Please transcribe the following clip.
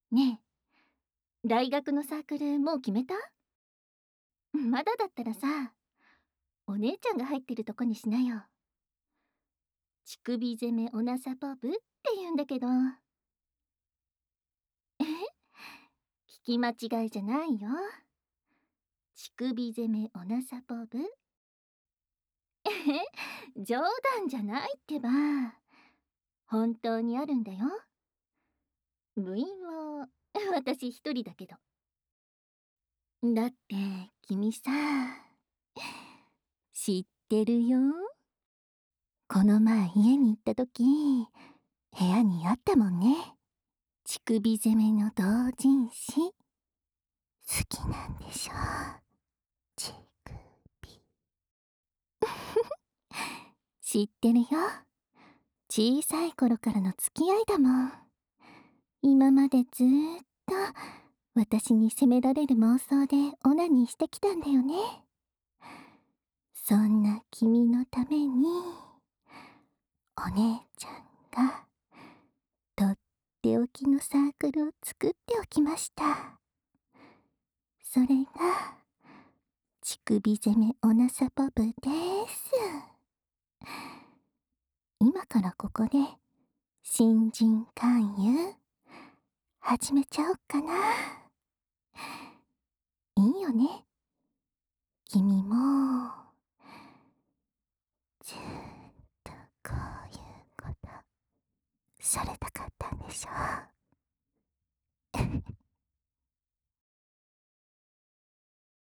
ねえ、大学のサークルもう決めた？まだだったらさ、お姉ちゃんが入ってるとこにしなよ。乳首攻めオナサポブって言うんだけど。聞き間違いじゃないよ。乳首攻めオナサポブ。冗談じゃないってば。本当にあるんだよ。部員は私一人だけど。だって君さ、知ってるよ。この前家に行った時、部屋にあったもんね。乳首攻めの同人誌。好きなんでしょ？乳首。知ってるよ。小さい頃からの付き合いだもん。今までずーっと私に責められる妄想でオナニーしてきたんだよね。そんな君のために、お姉ちゃんがとっておきのサークルを作っておきました。それが、乳首攻めオナサポブです。今からここで、新人勧誘、始めちゃおっかな。いいよね。君も、ずーっとこういうこと、されたかったんでしょ？